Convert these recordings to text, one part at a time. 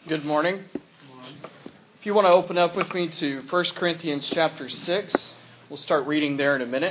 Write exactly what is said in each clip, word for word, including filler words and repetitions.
Good morning. If you want to open up with me to First Corinthians chapter six, we'll start reading there in a minute.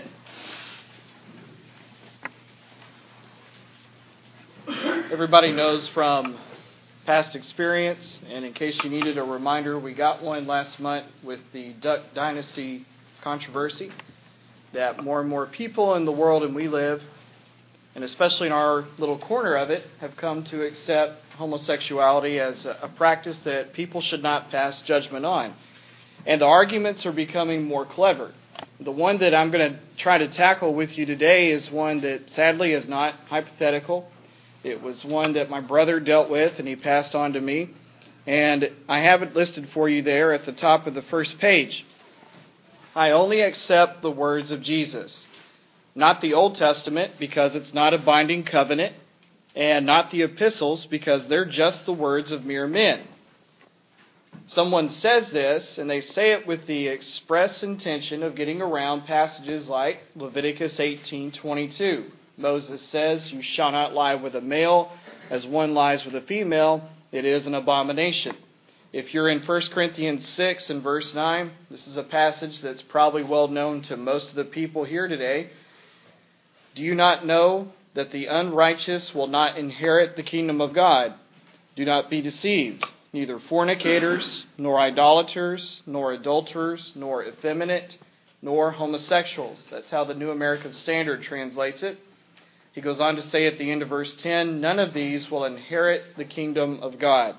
Everybody knows from past experience, and in case you needed a reminder, we got one last month with the Duck Dynasty controversy, that more and more people in the world and we live, and especially in our little corner of it, have come to accept homosexuality as a practice that people should not pass judgment on. And the arguments are becoming more clever. The one that I'm going to try to tackle with you today is one that sadly is not hypothetical. It was one that my brother dealt with and he passed on to me. And I have it listed for you there at the top of the first page. I only accept the words of Jesus. Not the Old Testament, because it's not a binding covenant, and not the epistles, because they're just the words of mere men. Someone says this, and they say it with the express intention of getting around passages like Leviticus eighteen twenty-two. Moses says, "You shall not lie with a male, as one lies with a female. It is an abomination." If you're in First Corinthians six and verse nine, this is a passage that's probably well known to most of the people here today. Do you not know that the unrighteous will not inherit the kingdom of God? Do not be deceived. Neither fornicators, nor idolaters, nor adulterers, nor effeminate, nor homosexuals. That's how the New American Standard translates it. He goes on to say at the end of verse ten, none of these will inherit the kingdom of God.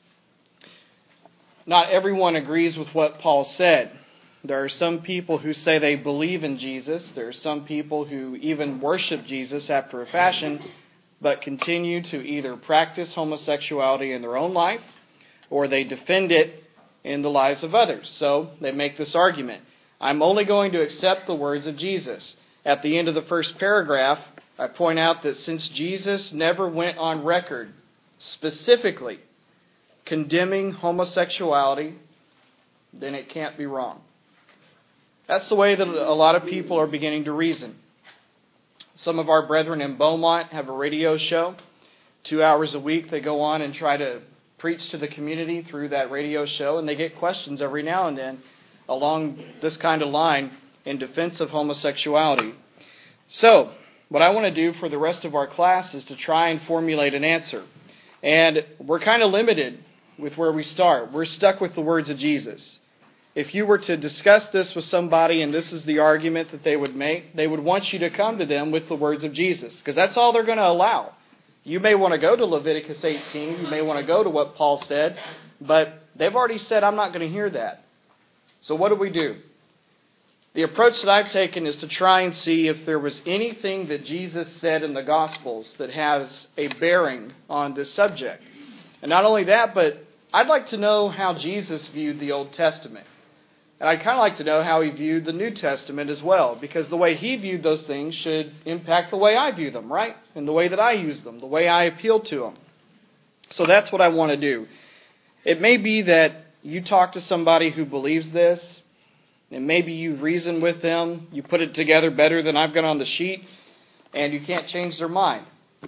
Not everyone agrees with what Paul said. There are some people who say they believe in Jesus. There are some people who even worship Jesus after a fashion, but continue to either practice homosexuality in their own life or they defend it in the lives of others. So they make this argument. I'm only going to accept the words of Jesus. At the end of the first paragraph, I point out that since Jesus never went on record specifically condemning homosexuality, then it can't be wrong. That's the way that a lot of people are beginning to reason. Some of our brethren in Beaumont have a radio show. Two hours a week they go on and try to preach to the community through that radio show, and they get questions every now and then along this kind of line in defense of homosexuality. So, what I want to do for the rest of our class is to try and formulate an answer. And we're kind of limited with where we start. We're stuck with the words of Jesus. If you were to discuss this with somebody and this is the argument that they would make, they would want you to come to them with the words of Jesus, because that's all they're going to allow. You may want to go to Leviticus eighteen, you may want to go to what Paul said, but they've already said, I'm not going to hear that. So what do we do? The approach that I've taken is to try and see if there was anything that Jesus said in the Gospels that has a bearing on this subject. And not only that, but I'd like to know how Jesus viewed the Old Testament. And I'd kind of like to know how he viewed the New Testament as well, because the way he viewed those things should impact the way I view them, right? And the way that I use them, the way I appeal to them. So that's what I want to do. It may be that you talk to somebody who believes this, and maybe you reason with them, you put it together better than I've got on the sheet, and you can't change their mind.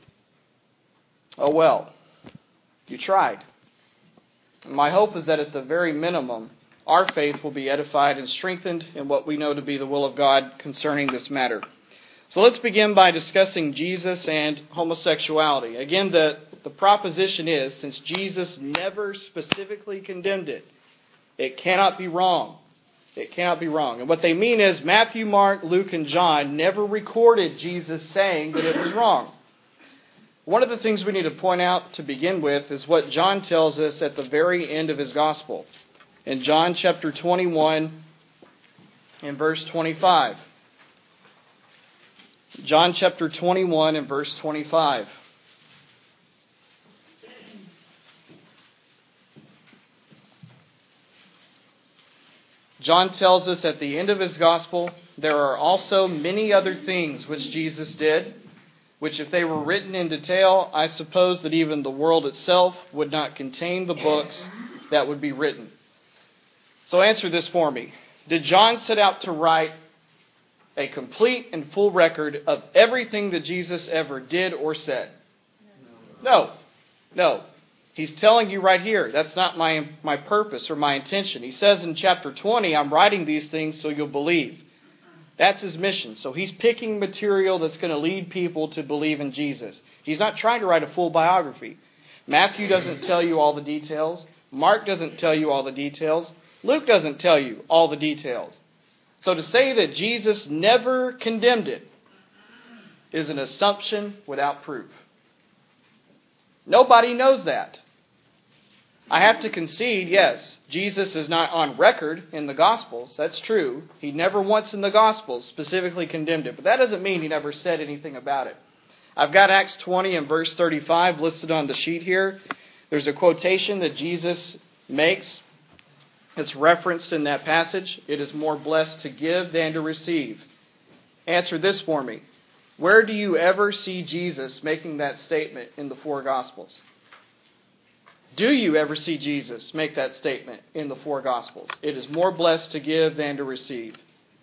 Oh well, you tried. My hope is that at the very minimum, our faith will be edified and strengthened in what we know to be the will of God concerning this matter. So let's begin by discussing Jesus and homosexuality. Again, the, the proposition is, since Jesus never specifically condemned it, it cannot be wrong. It cannot be wrong. And what they mean is Matthew, Mark, Luke, and John never recorded Jesus saying that it was wrong. One of the things we need to point out to begin with is what John tells us at the very end of his gospel. In John chapter twenty-one and verse twenty-five. John chapter twenty-one and verse twenty-five. John tells us at the end of his gospel, there are also many other things which Jesus did, which if they were written in detail, I suppose that even the world itself would not contain the books that would be written. So answer this for me. Did John set out to write a complete and full record of everything that Jesus ever did or said? No. No. He's telling you right here, that's not my, my purpose or my intention. He says in chapter twenty, I'm writing these things so you'll believe. That's his mission. So he's picking material that's going to lead people to believe in Jesus. He's not trying to write a full biography. Matthew doesn't tell you all the details. Mark doesn't tell you all the details. Luke doesn't tell you all the details. So to say that Jesus never condemned it is an assumption without proof. Nobody knows that. I have to concede, yes, Jesus is not on record in the Gospels. That's true. He never once in the Gospels specifically condemned it. But that doesn't mean he never said anything about it. I've got Acts twenty and verse thirty-five listed on the sheet here. There's a quotation that Jesus makes. It's referenced in that passage. It is more blessed to give than to receive. Answer this for me. Where do you ever see Jesus making that statement in the four Gospels? Do you ever see Jesus make that statement in the four Gospels? It is more blessed to give than to receive.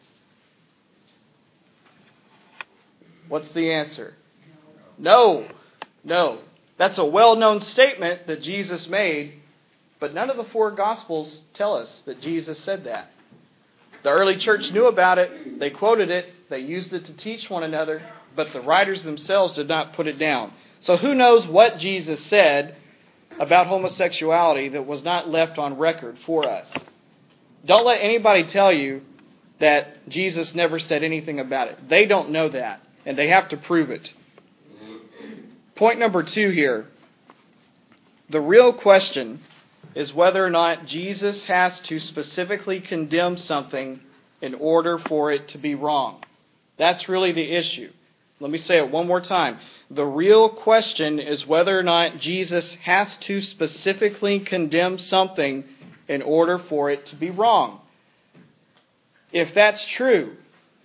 What's the answer? No. No. That's a well-known statement that Jesus made, but none of the four Gospels tell us that Jesus said that. The early church knew about it. They quoted it. They used it to teach one another, but the writers themselves did not put it down. So who knows what Jesus said about homosexuality that was not left on record for us? Don't let anybody tell you that Jesus never said anything about it. They don't know that, and they have to prove it. Point number two here. The real question is whether or not Jesus has to specifically condemn something in order for it to be wrong. That's really the issue. Let me say it one more time. The real question is whether or not Jesus has to specifically condemn something in order for it to be wrong. If that's true,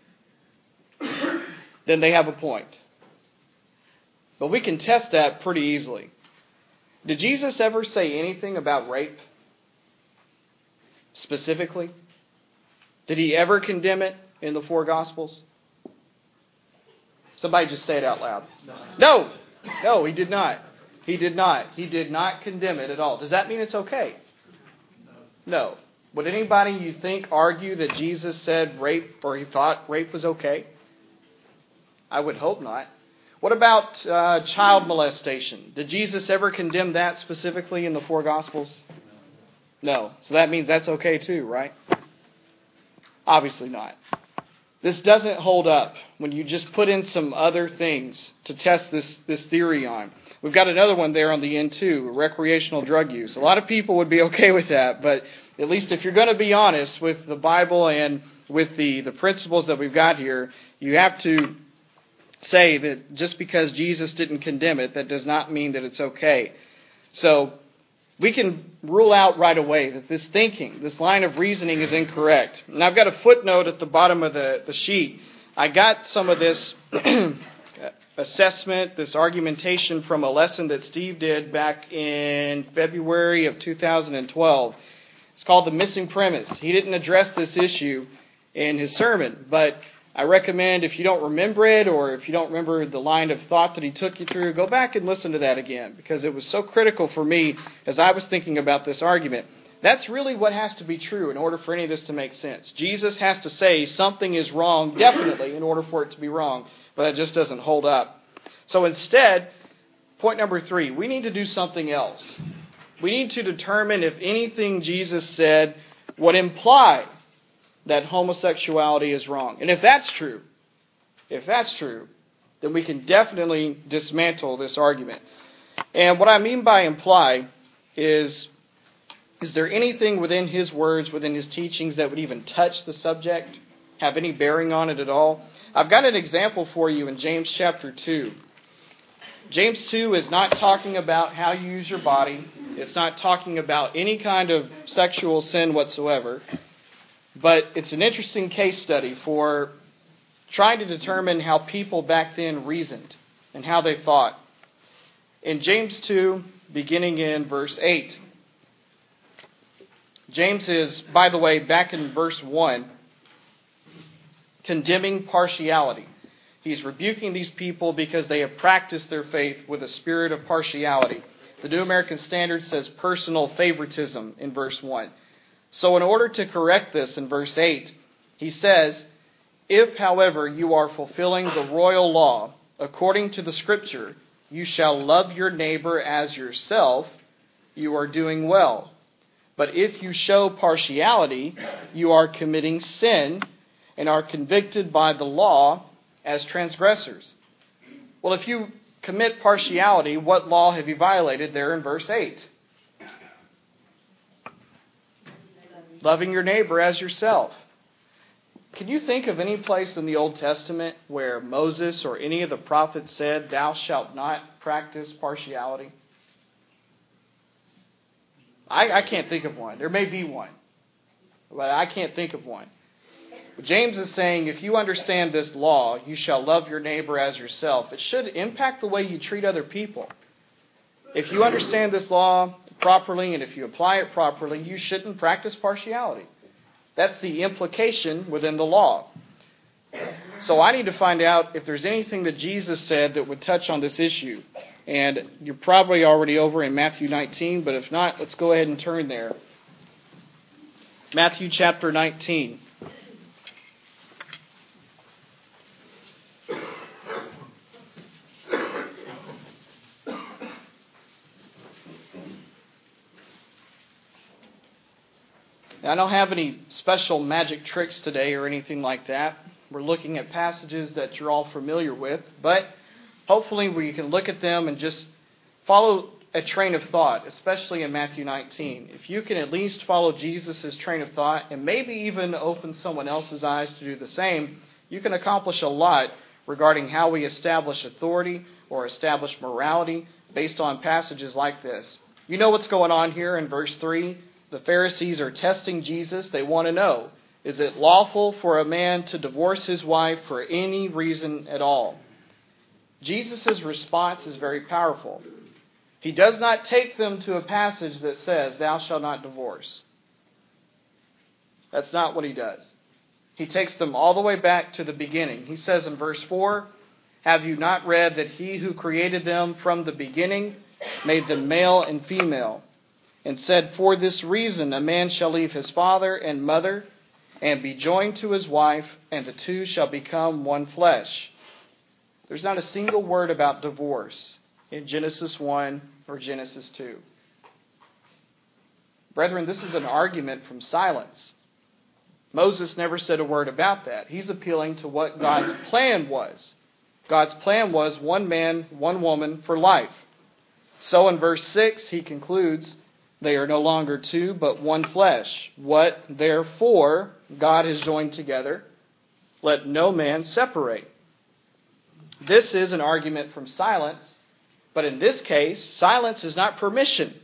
then they have a point. But we can test that pretty easily. Did Jesus ever say anything about rape? Specifically? Did he ever condemn it in the four Gospels? Somebody just say it out loud. No. No, he did not. He did not. He did not condemn it at all. Does that mean it's okay? No. Would anybody, you think, argue that Jesus said rape or he thought rape was okay? I would hope not. What about uh, child molestation? Did Jesus ever condemn that specifically in the four Gospels? No. So that means that's okay too, right? Obviously not. This doesn't hold up when you just put in some other things to test this, this theory on. We've got another one there on the end too, recreational drug use. A lot of people would be okay with that, but at least if you're going to be honest with the Bible and with the, the principles that we've got here, you have to say that just because Jesus didn't condemn it, that does not mean that it's okay. So we can rule out right away that this thinking, this line of reasoning is incorrect. And I've got a footnote at the bottom of the, the sheet. I got some of this assessment, this argumentation from a lesson that Steve did back in February of two thousand twelve. It's called The Missing Premise. He didn't address this issue in his sermon, but I recommend if you don't remember it or if you don't remember the line of thought that he took you through, go back and listen to that again because it was so critical for me as I was thinking about this argument. That's really what has to be true in order for any of this to make sense. Jesus has to say something is wrong definitely in order for it to be wrong, but it just doesn't hold up. So instead, point number three, we need to do something else. We need to determine if anything Jesus said would imply that homosexuality is wrong. And if that's true, if that's true, then we can definitely dismantle this argument. And what I mean by imply is, is there anything within his words, within his teachings that would even touch the subject, have any bearing on it at all? I've got an example for you in James chapter two. James two is not talking about how you use your body. It's not talking about any kind of sexual sin whatsoever. But it's an interesting case study for trying to determine how people back then reasoned and how they thought. In James two, beginning in verse eight, James is, by the way, back in verse one, condemning partiality. He's rebuking these people because they have practiced their faith with a spirit of partiality. The New American Standard says personal favoritism in verse one. So in order to correct this in verse eight, he says, if, however, you are fulfilling the royal law, according to the Scripture, you shall love your neighbor as yourself, you are doing well. But if you show partiality, you are committing sin and are convicted by the law as transgressors. Well, if you commit partiality, what law have you violated there in verse eight? Loving your neighbor as yourself. Can you think of any place in the Old Testament where Moses or any of the prophets said, thou shalt not practice partiality? I, I can't think of one. There may be one, but I can't think of one. But James is saying, if you understand this law, you shall love your neighbor as yourself. It should impact the way you treat other people. If you understand this law properly and if you apply it properly, you shouldn't practice partiality. That's the implication within the law. So I need to find out if there's anything that Jesus said that would touch on this issue. And you're probably already over in Matthew nineteen, but if not, let's go ahead and turn there. Matthew chapter nineteen. I don't have any special magic tricks today or anything like that. We're looking at passages that you're all familiar with, but hopefully we can look at them and just follow a train of thought, especially in Matthew nineteen. If you can at least follow Jesus' train of thought and maybe even open someone else's eyes to do the same, you can accomplish a lot regarding how we establish authority or establish morality based on passages like this. You know what's going on here in verse three? The Pharisees are testing Jesus. They want to know, is it lawful for a man to divorce his wife for any reason at all? Jesus' response is very powerful. He does not take them to a passage that says, thou shalt not divorce. That's not what he does. He takes them all the way back to the beginning. He says in verse four, have you not read that he who created them from the beginning made them male and female? And said, for this reason a man shall leave his father and mother and be joined to his wife, and the two shall become one flesh. There's not a single word about divorce in Genesis one or Genesis two. Brethren, this is an argument from silence. Moses never said a word about that. He's appealing to what God's plan was. God's plan was one man, one woman for life. So in verse six, he concludes, they are no longer two, but one flesh. What, therefore, God has joined together, let no man separate. This is an argument from silence, but in this case, silence is not permission.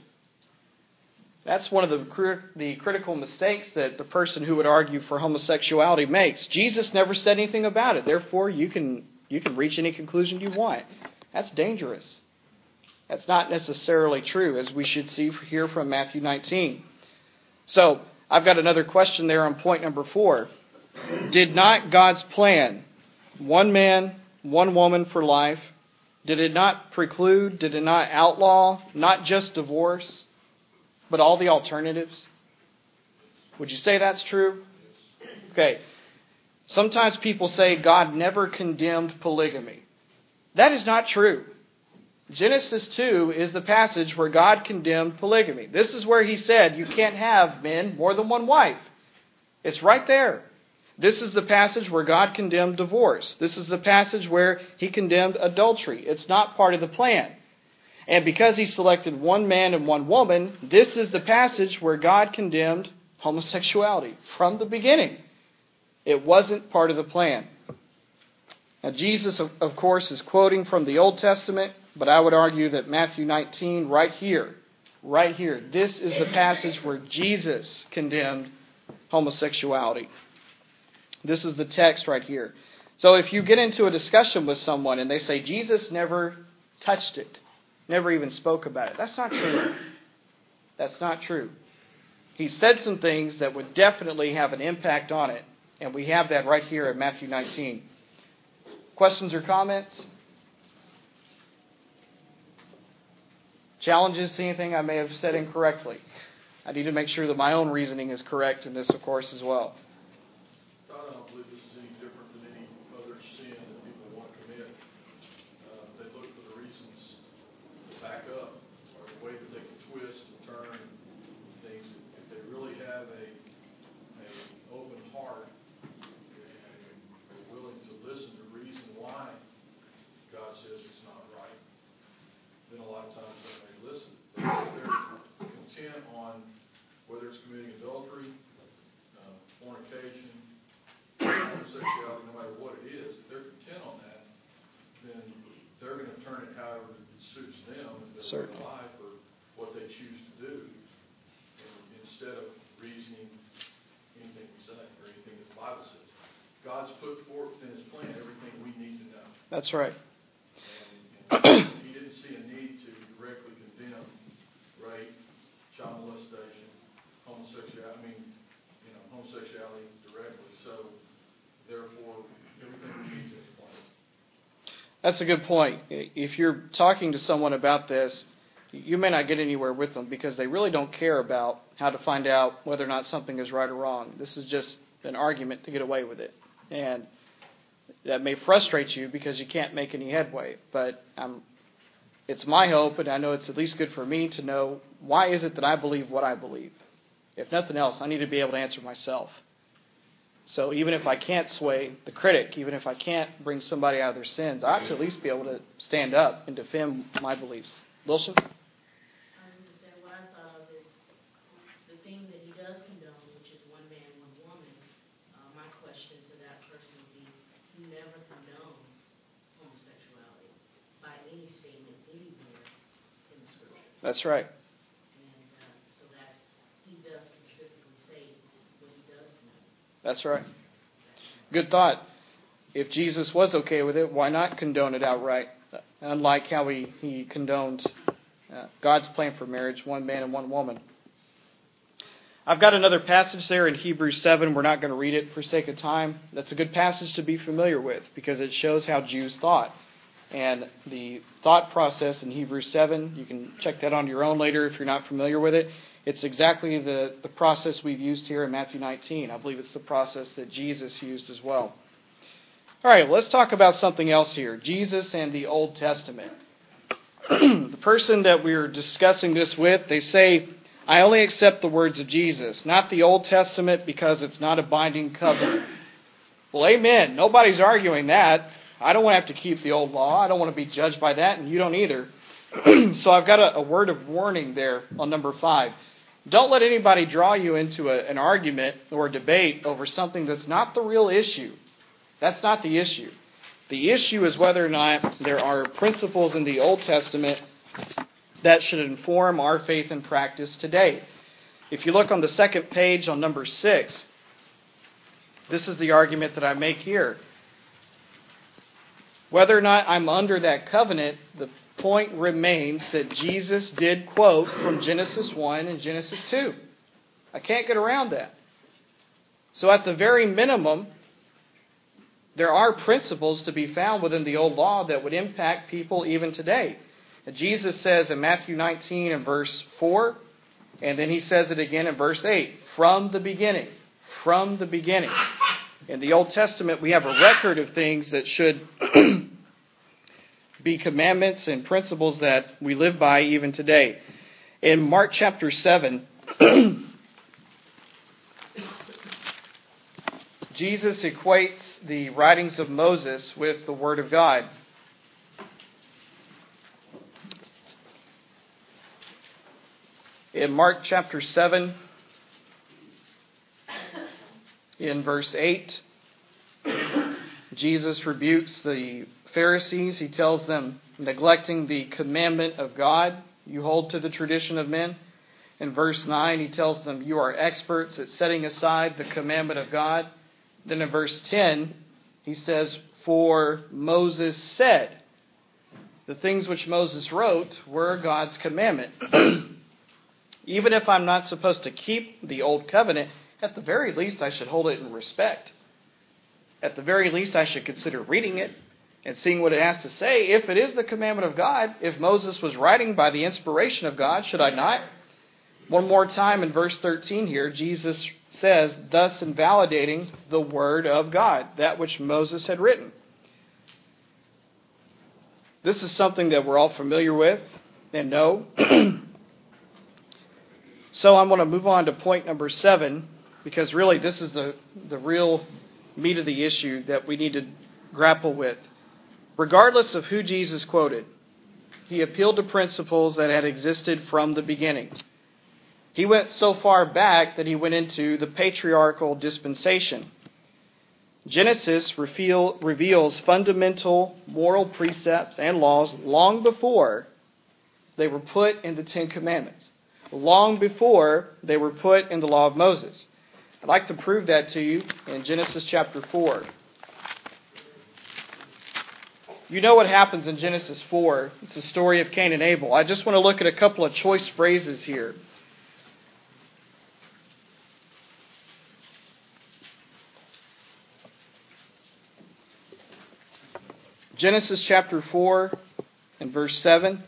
That's one of the, the critical mistakes that the person who would argue for homosexuality makes. Jesus never said anything about it. Therefore, you can, you can reach any conclusion you want. That's dangerous. That's not necessarily true, as we should see here from Matthew nineteen. So, I've got another question there on point number four. Did not God's plan, one man, one woman for life, did it not preclude, did it not outlaw, not just divorce, but all the alternatives? Would you say that's true? Okay. Sometimes people say God never condemned polygamy. That is not true. Genesis two is the passage where God condemned polygamy. This is where he said you can't have men more than one wife. It's right there. This is the passage where God condemned divorce. This is the passage where he condemned adultery. It's not part of the plan. And because he selected one man and one woman, this is the passage where God condemned homosexuality from the beginning. It wasn't part of the plan. Now, Jesus, of course, is quoting from the Old Testament, but I would argue that Matthew nineteen, right here, right here, this is the passage where Jesus condemned homosexuality. This is the text right here. So if you get into a discussion with someone and they say, Jesus never touched it, never even spoke about it, that's not true. That's not true. He said some things that would definitely have an impact on it, and we have that right here at Matthew nineteen. Questions or comments? challenges to anything I may have said incorrectly. I need to make sure that my own reasoning is correct in this, of course, as well. I don't believe this is any different than any other sin that people want to commit. Uh, they look for the reasons to back up, or the way that they can twist and turn things. If they really have a, a open heart and they're willing to listen to reason why God says it's not right, then a lot of times they may listen. But if they're content on whether it's committing adultery, uh, fornication, homosexuality, no matter what it is, if they're content on that, then they're going to turn it however it suits them and their life or what they choose to do, and instead of reasoning anything we say or anything that the Bible says. God's put forth in His plan everything we need to know. That's right. And, and He didn't see a need to directly condemn rape, child molestation, homosexuality, I mean, you know, homosexuality directly. So, therefore, everything we need to explain. That's a good point. If you're talking to someone about this, you may not get anywhere with them because they really don't care about how to find out whether or not something is right or wrong. This is just an argument to get away with it. And that may frustrate you because you can't make any headway. But um, it's my hope, and I know it's at least good for me to know, why is it that I believe what I believe? If nothing else, I need to be able to answer myself. So even if I can't sway the critic, even if I can't bring somebody out of their sins, I have to at least be able to stand up and defend my beliefs. Wilson? I was going to say, what I thought of is the thing that he does condone, which is one man, one woman. Uh, my question to that person would be, he never condones homosexuality by any statement anywhere in the Scripture. That's right. That's right. Good thought. If Jesus was okay with it, why not condone it outright? Unlike how he, he condoned uh, God's plan for marriage, one man and one woman. I've got another passage there in Hebrews seven. We're not going to read it for sake of time. That's a good passage to be familiar with because it shows how Jews thought. And the thought process in Hebrews seven, you can check that on your own later if you're not familiar with it. It's exactly the, the process we've used here in Matthew nineteen. I believe it's the process that Jesus used as well. All right, let's talk about something else here. Jesus and the Old Testament. The person that we're discussing this with, they say, I only accept the words of Jesus, not the Old Testament because it's not a binding covenant. Well, amen. Nobody's arguing that. I don't want to have to keep the old law. I don't want to be judged by that, and you don't either. So I've got a, a word of warning there on number five. Don't let anybody draw you into a, an argument or a debate over something that's not the real issue. That's not the issue. The issue is whether or not there are principles in the Old Testament that should inform our faith and practice today. If you look on the second page on number six, this is the argument that I make here. Whether or not I'm under that covenant, the point remains that Jesus did quote from Genesis one and Genesis two. I can't get around that. So at the very minimum, there are principles to be found within the old law that would impact people even today. And Jesus says in Matthew nineteen and verse four, and then he says it again in verse eight, from the beginning, from the beginning. In the Old Testament, we have a record of things that should be commandments and principles that we live by even today. In Mark chapter seven, Jesus equates the writings of Moses with the Word of God. In Mark chapter seven, in verse eight, Jesus rebukes the Pharisees. He tells them, neglecting the commandment of God, you hold to the tradition of men. In verse nine, he tells them, you are experts at setting aside the commandment of God. Then in verse ten, he says, for Moses said, the things which Moses wrote were God's commandment. Even if I'm not supposed to keep the old covenant, at the very least I should hold it in respect. At the very least I should consider reading it. and seeing what it has to say, if it is the commandment of God, if Moses was writing by the inspiration of God, should I not? One more time in verse thirteen here, Jesus says, thus invalidating the word of God, that which Moses had written. This is something that we're all familiar with and know. So I'm going to move on to point number seven, because really this is the, the real meat of the issue that we need to grapple with. Regardless of who Jesus quoted, he appealed to principles that had existed from the beginning. He went so far back that he went into the patriarchal dispensation. Genesis reveal, reveals fundamental moral precepts and laws long before they were put in the Ten Commandments, long before they were put in the law of Moses. I'd like to prove that to you in Genesis chapter four. You know what happens in Genesis four. It's the story of Cain and Abel. I just want to look at a couple of choice phrases here. Genesis chapter four and verse seven.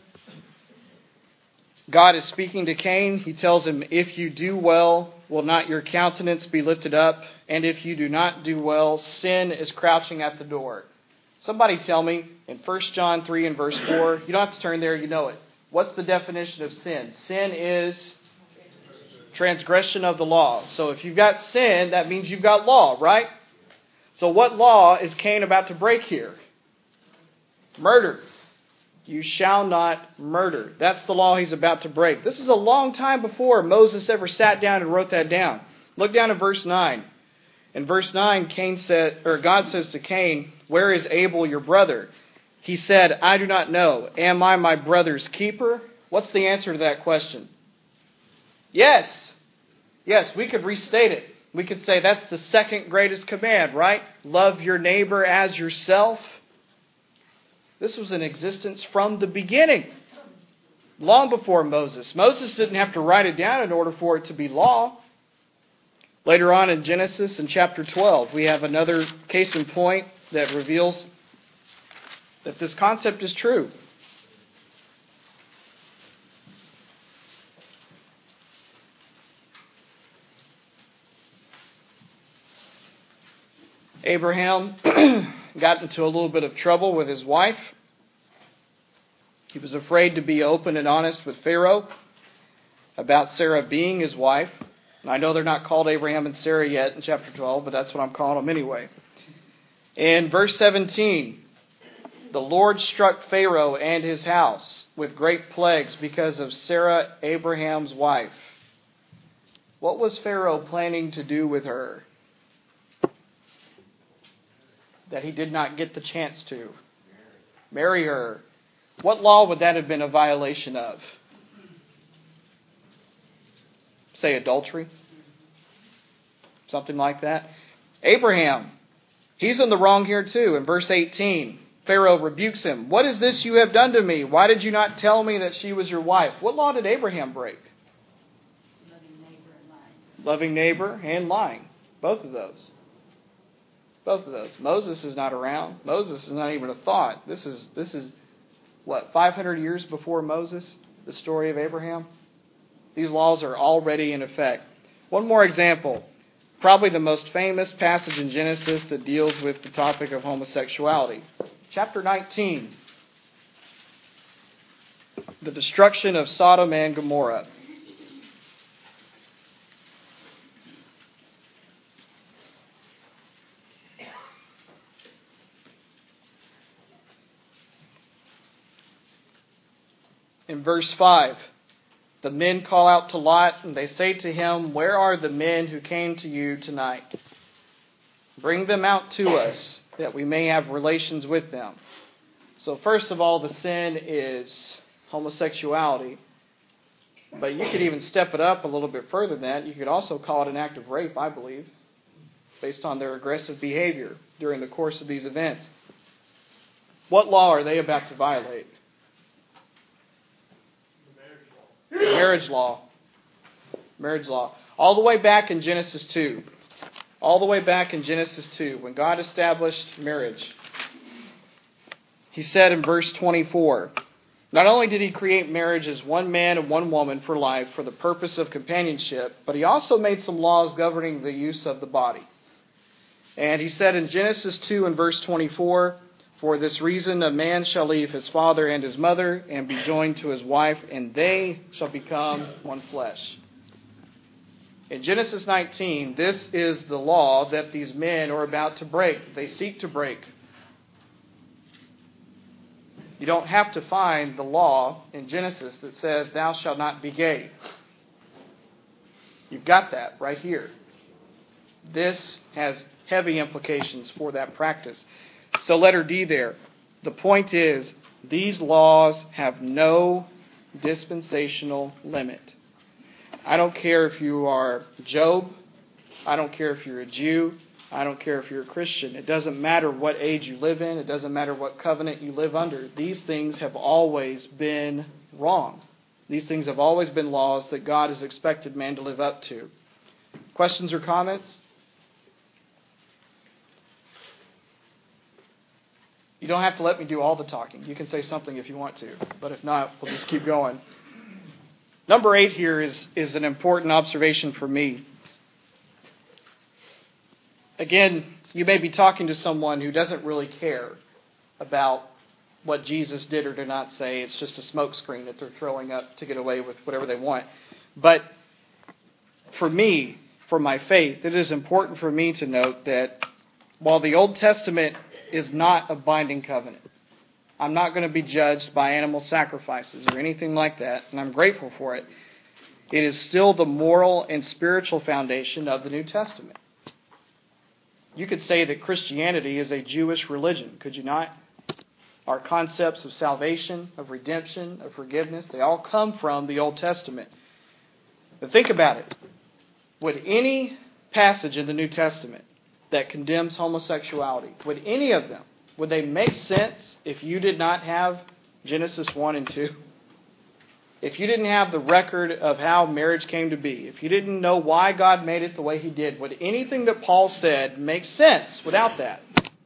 God is speaking to Cain. He tells him, if you do well, will not your countenance be lifted up? And if you do not do well, sin is crouching at the door. Somebody tell me, in First John three and verse four, you don't have to turn there, you know it. What's the definition of sin? Sin is transgression of the law. So if you've got sin, that means you've got law, right? So what law is Cain about to break here? Murder. You shall not murder. That's the law he's about to break. This is a long time before Moses ever sat down and wrote that down. Look down at verse nine. In verse nine, Cain said, or God says to Cain, where is Abel your brother? He said, I do not know. Am I my brother's keeper? What's the answer to that question? Yes. Yes, we could restate it. We could say that's the second greatest command, right? Love your neighbor as yourself. This was in existence from the beginning, long before Moses. Moses didn't have to write it down in order for it to be law. Later on in Genesis, in chapter twelve, we have another case in point that reveals that this concept is true. Abraham got into a little bit of trouble with his wife. He was afraid to be open and honest with Pharaoh about Sarah being his wife. And I know they're not called Abraham and Sarah yet in chapter twelve, but that's what I'm calling them anyway. In verse seventeen, the Lord struck Pharaoh and his house with great plagues because of Sarah, Abraham's wife. What was Pharaoh planning to do with her that he did not get the chance to? Marry her. What law would that have been a violation of? Say adultery? Something like that. Abraham, he's in the wrong here too. In verse eighteen, Pharaoh rebukes him. What is this you have done to me? Why did you not tell me that she was your wife? What law did Abraham break? Loving neighbor and lying. Loving neighbor and lying. Both of those. Both of those. Moses is not around. Moses is not even a thought. This is, this is what, five hundred years before Moses? The story of Abraham? These laws are already in effect. One more example. Probably the most famous passage in Genesis that deals with the topic of homosexuality. Chapter nineteen. The destruction of Sodom and Gomorrah. In verse five, the men call out to Lot and they say to him, where are the men who came to you tonight? Bring them out to us that we may have relations with them. So first of all, the sin is homosexuality. But you could even step it up a little bit further than that. You could also call it an act of rape, I believe, based on their aggressive behavior during the course of these events. What law are they about to violate? Marriage law. Marriage law. All the way back in Genesis two. All the way back in Genesis two, when God established marriage. he said in verse twenty-four, not only did he create marriage as one man and one woman for life for the purpose of companionship, but he also made some laws governing the use of the body. And he said in Genesis two and verse twenty-four, for this reason a man shall leave his father and his mother and be joined to his wife, and they shall become one flesh. In Genesis nineteen, this is the law that these men are about to break. They seek to break. You don't have to find the law in Genesis that says, thou shalt not be gay. You've got that right here. This has heavy implications for that practice. So letter D there. The point is, these laws have no dispensational limit. I don't care if you are Job. I don't care if you're a Jew. I don't care if you're a Christian. It doesn't matter what age you live in. It doesn't matter what covenant you live under. These things have always been wrong. These things have always been laws that God has expected man to live up to. Questions or comments? You don't have to let me do all the talking. You can say something if you want to. But if not, we'll just keep going. Number eight here is, is an important observation for me. Again, you may be talking to someone who doesn't really care about what Jesus did or did not say. It's just a smokescreen that they're throwing up to get away with whatever they want. But for me, for my faith, it is important for me to note that while the Old Testament is not a binding covenant, I'm not going to be judged by animal sacrifices or anything like that, and I'm grateful for it. It is still the moral and spiritual foundation of the New Testament. You could say that Christianity is a Jewish religion, could you not? Our concepts of salvation, of redemption, of forgiveness, they all come from the Old Testament. But think about it. Would any passage in the New Testament that condemns homosexuality, would any of them, would they make sense if you did not have Genesis one and two? If you didn't have the record of how marriage came to be, if you didn't know why God made it the way He did, would anything that Paul said make sense without that?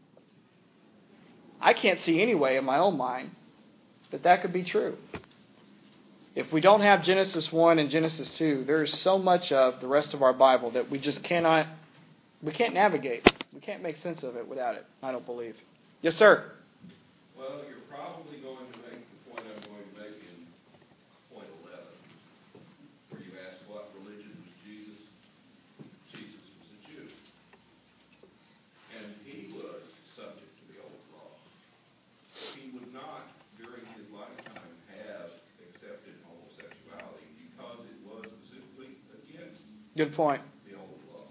I can't see any way in my own mind that that could be true. If we don't have Genesis one and Genesis two, there is so much of the rest of our Bible that we just cannot, we can't navigate. We can't make sense of it without it, I don't believe. Yes, sir? Well, you're probably going to make the point I'm going to make in point eleven, where you asked what religion was Jesus. Jesus was a Jew. And he was subject to the old law. He would not, during his lifetime, have accepted homosexuality because it was specifically against Good point. the old law.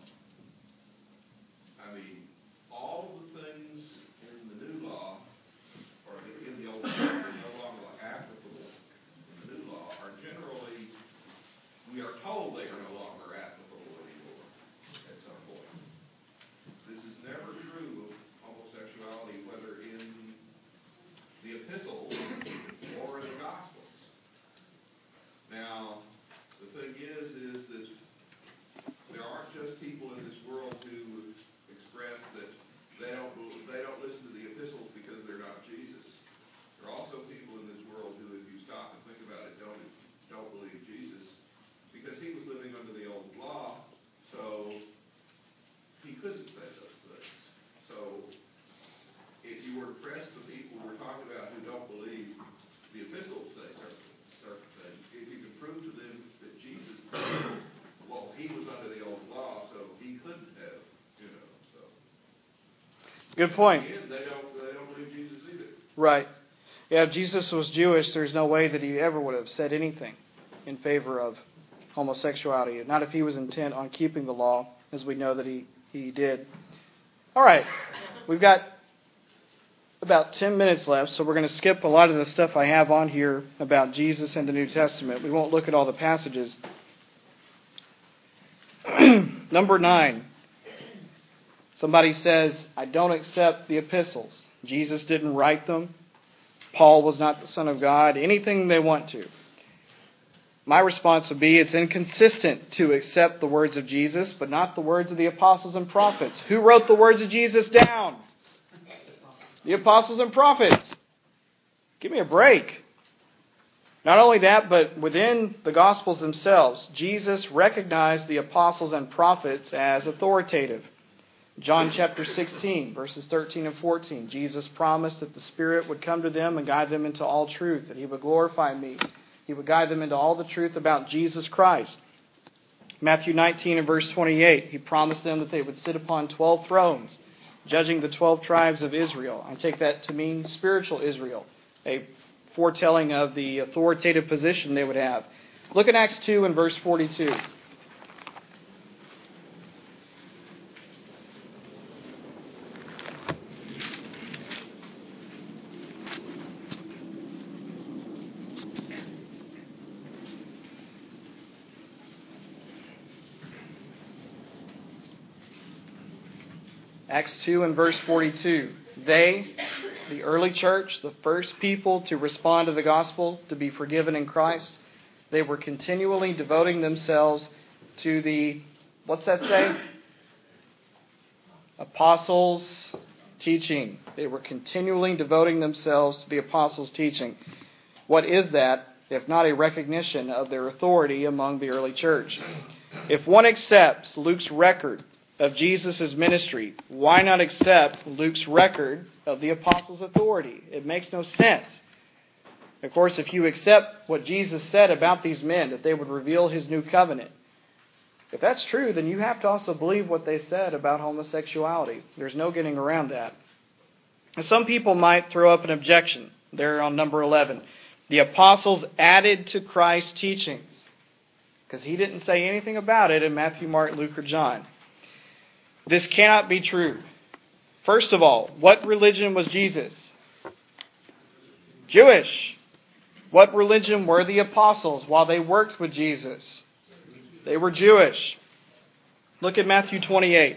I mean, all the things in the new law, or in the old law, that are no longer applicable in the new law, are generally, we are told they are no longer applicable anymore at some point. This is never true of homosexuality, whether in the epistles or in the Gospels. Now, the thing is, is that there aren't just people in this world who express that they don't they don't listen to the epistles because they're not Jesus. There are also people in this world who, if you stop and think about it, don't don't believe Jesus because he was living under the old law, so he couldn't say those things. So if you were to press the people we're talking about who don't believe the epistles say certain, certain things, if you could prove to them that Jesus, well, he was under the old law, so he couldn't have, you know, so. Good point. Again, they don't, they don't believe Jesus either. Right. Yeah, if Jesus was Jewish, there's no way that he ever would have said anything in favor of homosexuality. Not if he was intent on keeping the law, as we know that he, he did. All right. We've got about ten minutes left, so we're going to skip a lot of the stuff I have on here about Jesus and the New Testament. We won't look at all the passages. Number nine. Somebody says, I don't accept the epistles. Jesus didn't write them. Paul was not the Son of God. Anything they want to. My response would be, it's inconsistent to accept the words of Jesus, but not the words of the apostles and prophets. Who wrote the words of Jesus down? The apostles and prophets. Give me a break. Not only that, but within the Gospels themselves, Jesus recognized the apostles and prophets as authoritative. John chapter sixteen, verses thirteen and fourteen, Jesus promised that the Spirit would come to them and guide them into all truth, that He would glorify me. He would guide them into all the truth about Jesus Christ. Matthew nineteen and verse twenty-eight, He promised them that they would sit upon twelve thrones, judging the twelve tribes of Israel. I take that to mean spiritual Israel, a foretelling of the authoritative position they would have. Look at Acts two and verse forty-two. Acts two and verse forty-two. They, the early church, the first people to respond to the gospel, to be forgiven in Christ, they were continually devoting themselves to the, what's that say? Apostles' teaching. They were continually devoting themselves to the apostles' teaching. What is that, if not a recognition of their authority among the early church? If one accepts Luke's record of Jesus' ministry, why not accept Luke's record of the apostles' authority? It makes no sense. Of course, if you accept what Jesus said about these men, that they would reveal His new covenant, if that's true, then you have to also believe what they said about homosexuality. There's no getting around that. Some people might throw up an objection there on number eleven. The apostles added to Christ's teachings, because He didn't say anything about it in Matthew, Mark, Luke, or John. This cannot be true. First of all, what religion was Jesus? Jewish. What religion were the apostles while they worked with Jesus? They were Jewish. Look at Matthew twenty-eight.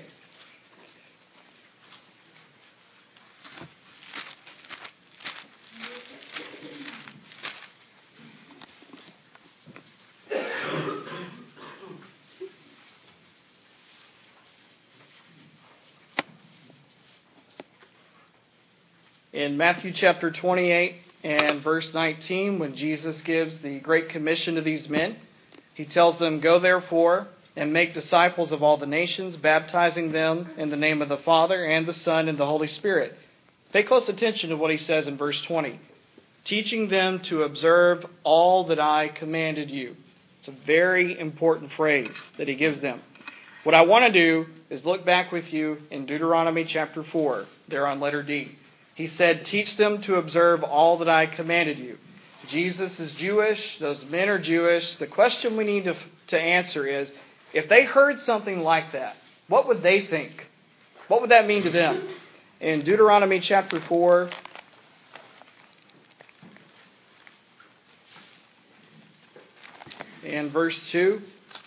In Matthew chapter twenty-eight and verse nineteen, when Jesus gives the Great Commission to these men, He tells them, "Go therefore and make disciples of all the nations, baptizing them in the name of the Father and the Son and the Holy Spirit." Pay close attention to what He says in verse twenty. "Teaching them to observe all that I commanded you." It's a very important phrase that He gives them. What I want to do is look back with you in Deuteronomy chapter four, there on letter D. He said, "Teach them to observe all that I commanded you." Jesus is Jewish. Those men are Jewish. The question we need to, to answer is, if they heard something like that, what would they think? What would that mean to them? In Deuteronomy chapter four, and verse two,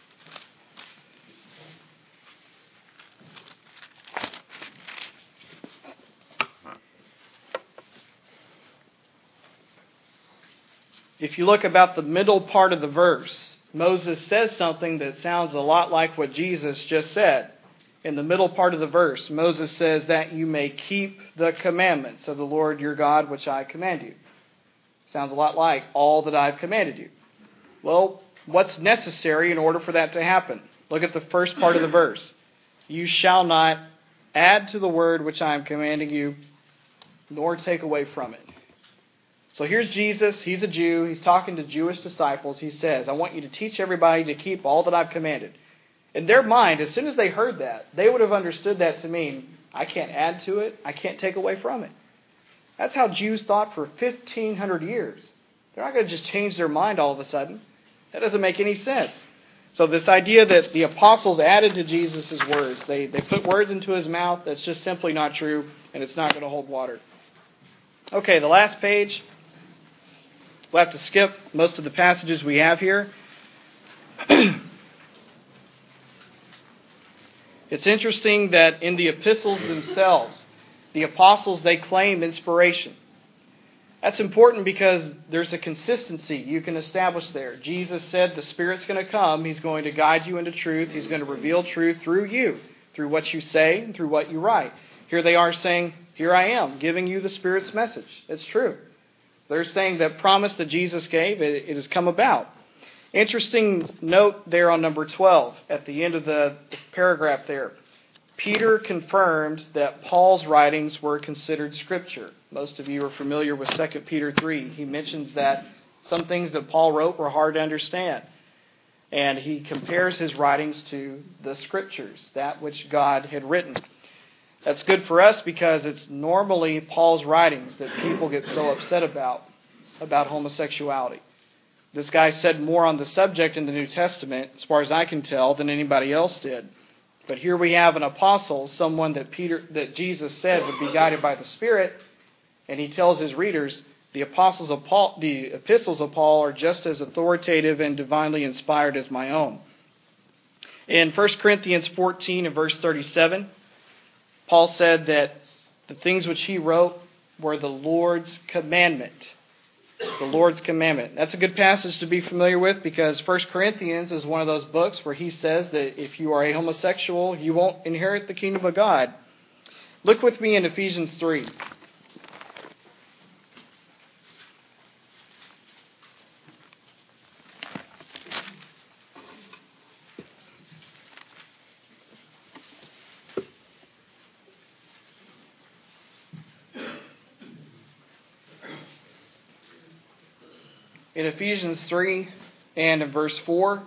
if you look about the middle part of the verse, Moses says something that sounds a lot like what Jesus just said. In the middle part of the verse, Moses says that you may keep the commandments of the Lord your God, which I command you. Sounds a lot like all that I've commanded you. Well, what's necessary in order for that to happen? Look at the first part of the verse. You shall not add to the word which I am commanding you, nor take away from it. So here's Jesus. He's a Jew. He's talking to Jewish disciples. He says, I want you to teach everybody to keep all that I've commanded. In their mind, as soon as they heard that, they would have understood that to mean, I can't add to it. I can't take away from it. That's how Jews thought for fifteen hundred years. They're not going to just change their mind all of a sudden. That doesn't make any sense. So this idea that the apostles added to Jesus' words, they, they put words into His mouth, that's just simply not true, and it's not going to hold water. Okay, the last page. We'll have to skip most of the passages we have here. It's interesting that in the epistles themselves, the apostles, they claim inspiration. That's important because there's a consistency you can establish there. Jesus said the Spirit's going to come. He's going to guide you into truth. He's going to reveal truth through you, through what you say and through what you write. Here they are saying, here I am, giving you the Spirit's message. It's true. They're saying that promise that Jesus gave, it, it has come about. Interesting note there on number twelve, at the end of the paragraph there. Peter confirmed that Paul's writings were considered Scripture. Most of you are familiar with Second Peter three. He mentions that some things that Paul wrote were hard to understand. And he compares his writings to the Scriptures, that which God had written. That's good for us because it's normally Paul's writings that people get so upset about, about homosexuality. This guy said more on the subject in the New Testament, as far as I can tell, than anybody else did. But here we have an apostle, someone that Peter, that Jesus said would be guided by the Spirit, and he tells his readers, the apostles of Paul, the epistles of Paul are just as authoritative and divinely inspired as my own. In First Corinthians fourteen and verse thirty-seven, Paul said that the things which he wrote were the Lord's commandment. The Lord's commandment. That's a good passage to be familiar with because First Corinthians is one of those books where he says that if you are a homosexual, you won't inherit the kingdom of God. Look with me in Ephesians three. In Ephesians three and in verse four,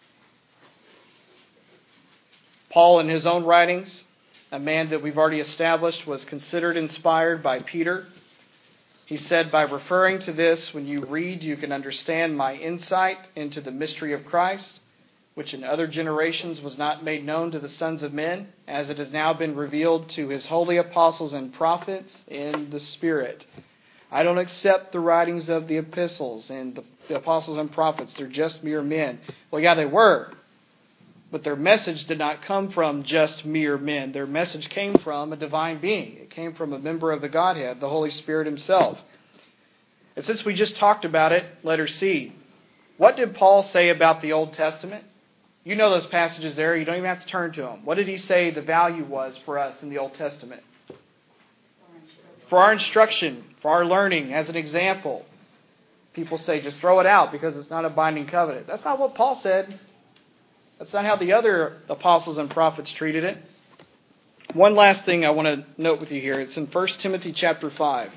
Paul in his own writings, a man that we've already established was considered inspired by Peter. He said, by referring to this, when you read, you can understand my insight into the mystery of Christ, which in other generations was not made known to the sons of men, as it has now been revealed to his holy apostles and prophets in the Spirit. I don't accept the writings of the epistles and the, the apostles and prophets. They're just mere men. Well, yeah, they were. But their message did not come from just mere men. Their message came from a divine being. It came from a member of the Godhead, the Holy Spirit himself. And since we just talked about it, letter C. What did Paul say about the Old Testament? You know those passages there. You don't even have to turn to them. What did he say the value was for us in the Old Testament? For our instruction, for our learning, as an example. People say, just throw it out because it's not a binding covenant. That's not what Paul said. That's not how the other apostles and prophets treated it. One last thing I want to note with you here. It's in First Timothy chapter five.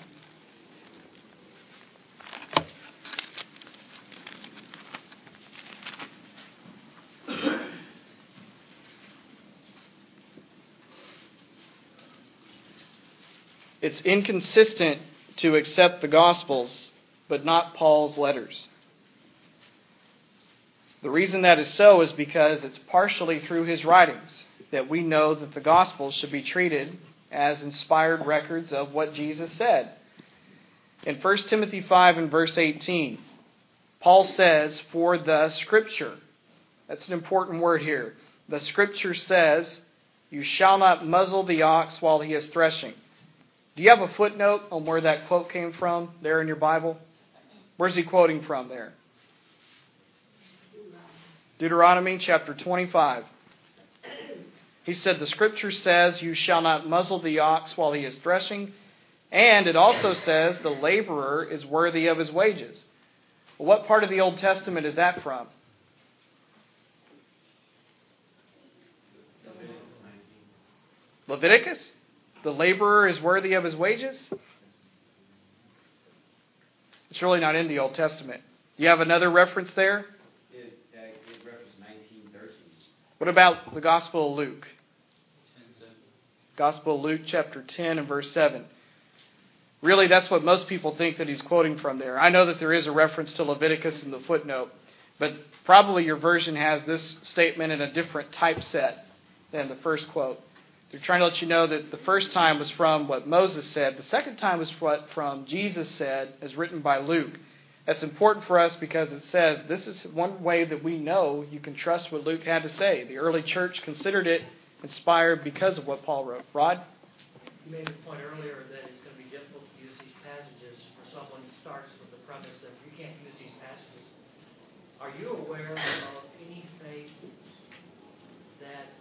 It's inconsistent to accept the Gospels, but not Paul's letters. The reason that is so is because it's partially through his writings that we know that the Gospels should be treated as inspired records of what Jesus said. In First Timothy five and verse eighteen, Paul says, for the Scripture. That's an important word here. The Scripture says, you shall not muzzle the ox while he is threshing. Do you have a footnote on where that quote came from there in your Bible? Where's he quoting from there? Deuteronomy chapter twenty-five. He said, the Scripture says, you shall not muzzle the ox while he is threshing. And it also says, the laborer is worthy of his wages. Well, what part of the Old Testament is that from? Leviticus? The laborer is worthy of his wages? It's really not in the Old Testament. You have another reference there? It, uh, it referenced nineteen thirteen. What about the Gospel of Luke? Gospel of Luke chapter ten and verse seven. Really, that's what most people think that he's quoting from there. I know that there is a reference to Leviticus in the footnote, but probably your version has this statement in a different typeset than the first quote. They're trying to let you know that the first time was from what Moses said. The second time was what from Jesus said, as written by Luke. That's important for us because it says this is one way that we know you can trust what Luke had to say. The early church considered it inspired because of what Paul wrote. Rod? You made the point earlier that it's going to be difficult to use these passages for someone who starts with the premise that you can't use these passages. Are you aware of any faith that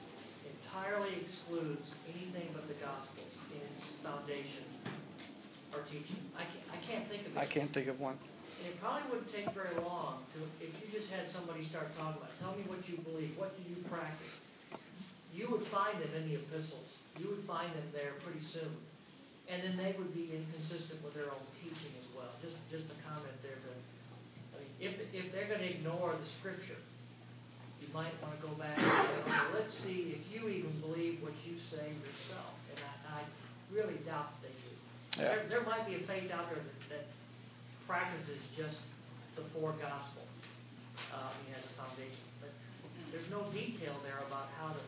entirely excludes anything but the gospel in its foundation are teaching? I can't, I can't think of it. I can't think of one. And it probably wouldn't take very long to, if you just had somebody start talking about, tell me what you believe, what do you practice? You would find them in the epistles. You would find them there pretty soon. And then they would be inconsistent with their own teaching as well. Just just a comment there. To, I mean, if, if they're going to ignore the Scripture, you might want to go back and say, okay, let's see if you even believe what you say yourself. And I, I really doubt they do. Yeah. There, there might be a faith out there that, that practices just the four gospel uh, I mean, as a foundation. But there's no detail there about how to,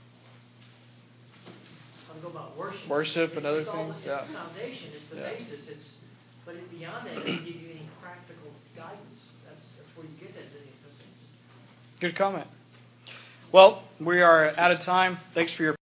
how to go about worship. Worship and other it's all, things. It's Yeah. the foundation. It's the Yeah. basis. It's But it, beyond that, it doesn't give you any practical guidance. That's, that's where you get that in the epistles. Good comment. Well, we are out of time. Thanks for your